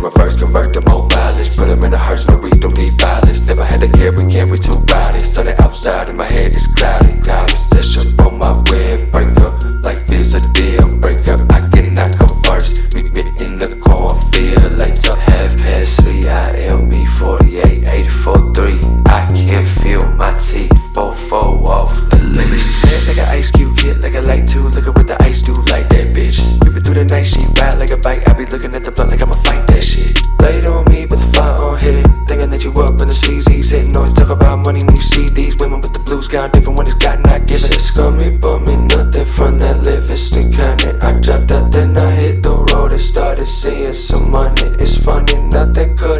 reverse, convert to more mileage. Put them in the hearse, no, we don't need violence. Never had to care, we can't, we too rowdy. Sun outside and my head is cloudy. Cloudy, set up on my windbreaker. Life is a deal breaker, I cannot go first. Meet me in the cornfield later. 3:30, I am me 48, 84, 3. I can't feel my teeth, 4 off the leash. Head like an ice cube, kid like a light too. Looking what the ice do like that bitch. Creeping through the night, she ride like a bike. I be looking at the blunt like I'ma fight that shit. Light on me, but the fire on hit it. Thinking that you up in the CZ's hitting. Always talk about money when you see these women, but the blues got different when it's got not given. It's scummy, but me nothing from that Livingston County. I dropped out, then I hit the road and started seeing some money. It's funny, nothing good.